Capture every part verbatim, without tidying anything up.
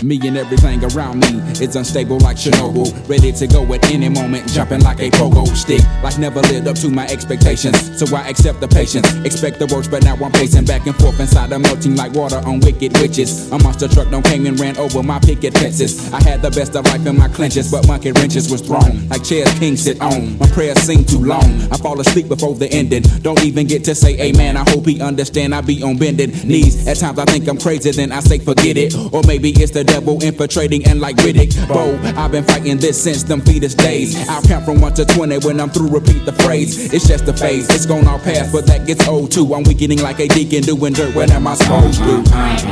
Me and everything around me is unstable like Chernobyl. Ready to go at any moment, jumping like a pogo stick. Like never lived up to my expectations, so I accept the patience. Expect the worst, but now I'm pacing back and forth inside. I'm melting like water on wicked witches. A monster truck done came and ran over my picket fences. I had the best of life in my clenches, but monkey wrenches was thrown like chairs kings sit on. My prayers seem too long. I fall asleep before the ending. Don't even get to say amen. I hope he understand I be on bended knees. At times I think I'm crazy, then I say forget it. Or maybe it's the devil infiltrating and like Riddick. Bo, I've been fighting this since them fetus days. I'll count from one to twenty when I'm through, repeat the phrase. It's just a phase, it's gone all past, but that gets old too. I'm weakening like a deacon doing dirt. When am I supposed to?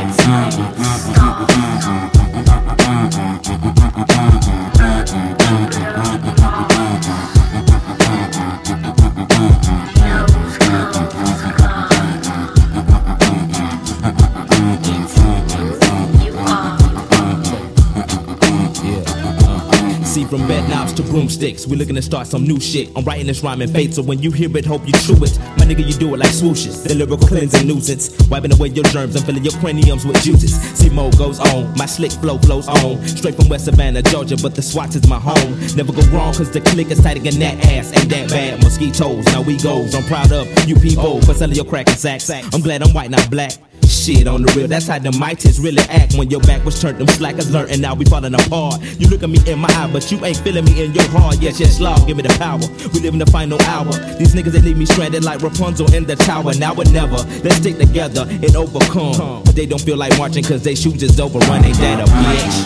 See, from bed knobs to broomsticks, we looking to start some new shit. I'm writing this rhyme in faith, so when you hear it, hope you chew it. My nigga, you do it like swooshes, the lyrical cleansing nuisance, wiping away your germs and filling your craniums with juices. See, mo goes on, my slick flow flows on, straight from West Savannah, Georgia, but the Swats is my home. Never go wrong, cause the click is tighter than that ass. Ain't that bad, mosquitoes, now we goes. I'm proud of you people for selling your crack and sacks. I'm glad I'm white, not black. Shit, on the real, that's how the mighties really act. When your back was turned, them slackers learn, and now we falling apart. You look at me in my eye, but you ain't feeling me in your heart. Yes, yes, Lord, give me the power. We live in the final hour. These niggas, they leave me stranded like Rapunzel in the tower. Now or never, let's stick together and overcome. But they don't feel like marching, cause they shoes is overrun. Ain't that a bitch?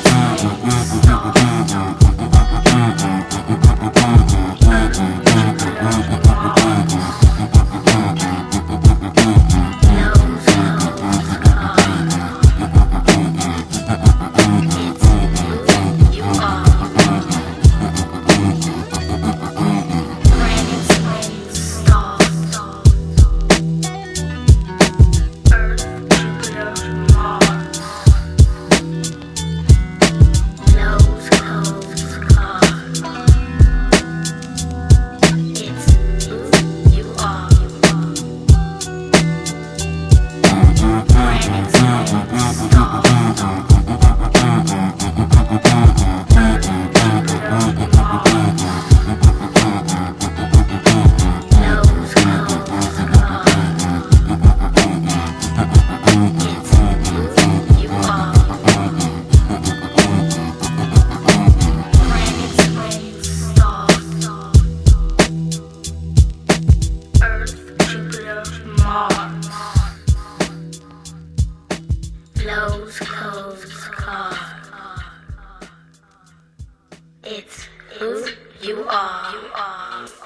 Close, close, car. It's who you are. You are.